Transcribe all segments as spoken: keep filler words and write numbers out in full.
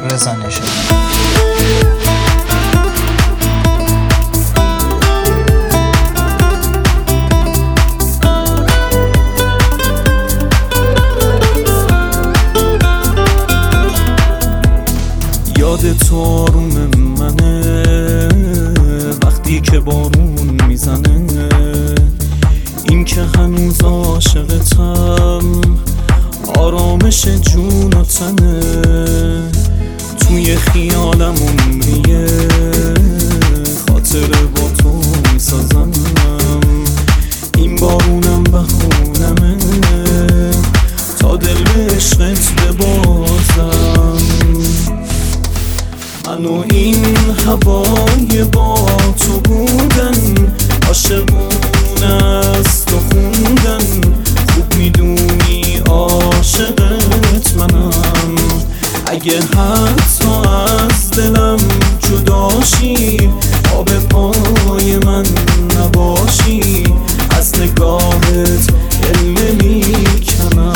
رضا نژاد. یاد تو آروم منه وقتی که بارون میزنه، این که هنوز عاشقتم آرامش جون و تنه. توی خیالم عمریه خاطر با تو میسازم، این بارونم بخونمه تا دل به عشقت ببازم. من و این هوای با تو بودن عاشقون است و خوندن، خوب میدونی عاشقت منم. اگه حتی از دلم جداشی آب پای من نباشی، از نگاهت علمه میکنم.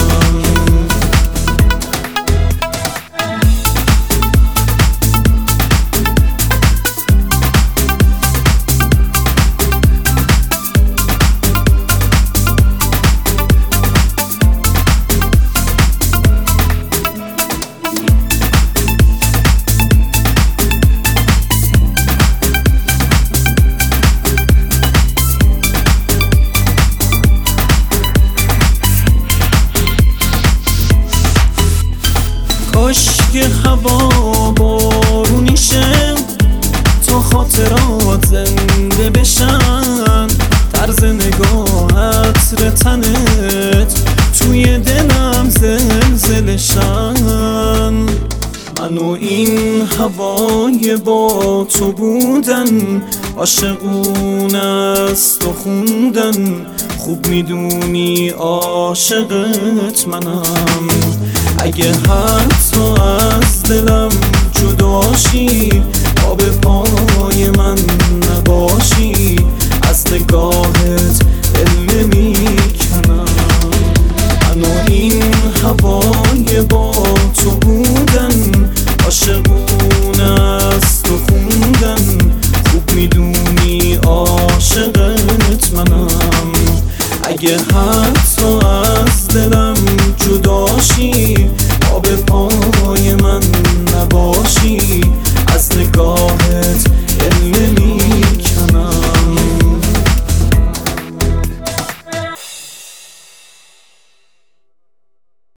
کاش که هوا بارونی شه تا خاطرات زنده بشن، طرز نگاهت رتنت توی دلم زلزله شن. من و این هوای با تو بودن عاشقون است و خوندن، خوب میدونی عاشقت منم. اگه حتی از دلم